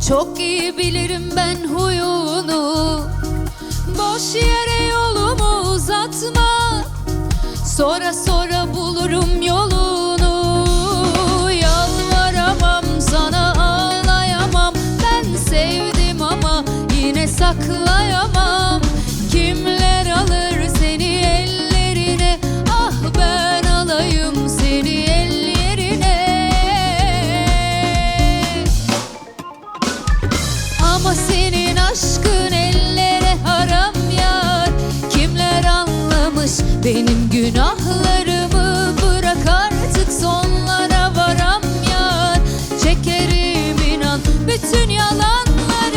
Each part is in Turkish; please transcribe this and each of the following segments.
Çok iyi bilirim ben huyunu, boş yere yolumu uzatma. Sonra bulurum yolunu. Yalvaramam sana, ağlayamam. Ben sevdim ama yine saklayamam. Kimler alır seni ellerine? Ah ben alayım seni el yerine. Ama senin aşkın ellere haram yar. Kimler anlamış benim günahlarımı? Bırak artık sonlara varam yar. Çekerim inan bütün yalanlarını.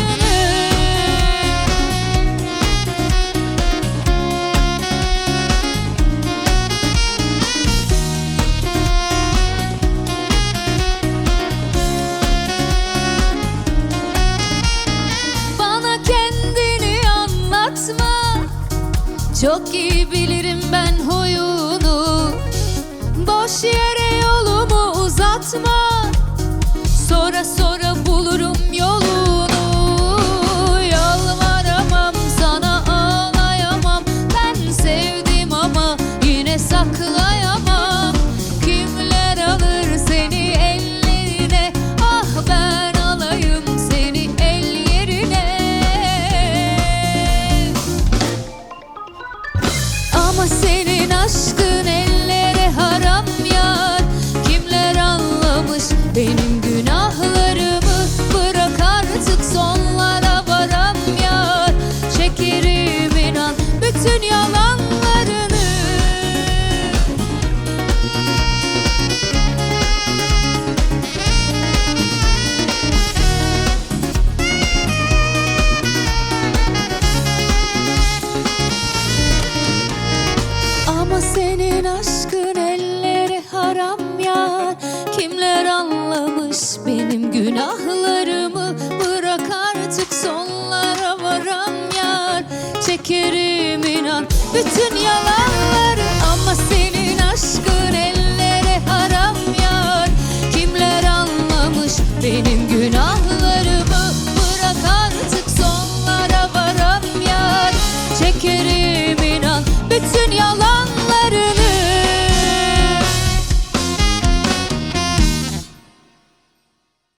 Bana kendini anlatma. Çok iyi bilirim ben huyunu, boş yere yolumu uzatma. Sonra bulurum yolunu. Yalvaramam sana, ağlayamam. Ben sevdim ama yine saklayamam. Kimler alır seni ellerine? Ah ben alayım seni el yerine. Ama senin aşkın ellere haram yar. Kimler anlamış benim günahlarımı? Bırak artık sonlara varam yar. Çekerim inan bütün yalanlarını. Ama senin aşkın ellere haram yar. Kimler anlamış benim günahlarımı? Bırak artık sonlara varam yar. Çekerim inan bütün yalanları. Ama